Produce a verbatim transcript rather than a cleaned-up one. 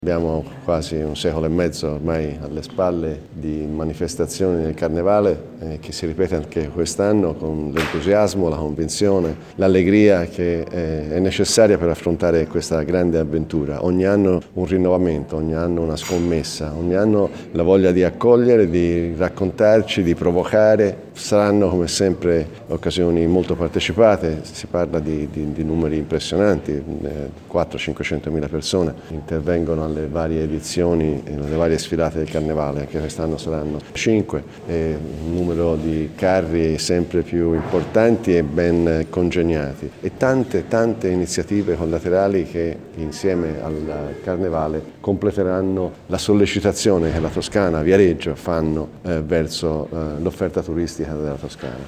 Abbiamo quasi un secolo e mezzo ormai alle spalle di manifestazioni del Carnevale eh, che si ripete anche quest'anno con l'entusiasmo, la convinzione, l'allegria che eh, è necessaria per affrontare questa grande avventura. Ogni anno un rinnovamento, ogni anno una scommessa, ogni anno la voglia di accogliere, di raccontarci, di provocare. Saranno come sempre occasioni molto partecipate, si parla di, di, di numeri impressionanti, eh, quattrocento cinquecentomila persone intervengono alle varie edizioni, alle varie sfilate del Carnevale, anche quest'anno saranno cinque, e un numero di carri sempre più importanti e ben congegnati e tante tante iniziative collaterali che insieme al Carnevale completeranno la sollecitazione che la Toscana, Viareggio fanno eh, verso eh, l'offerta turistica della Toscana.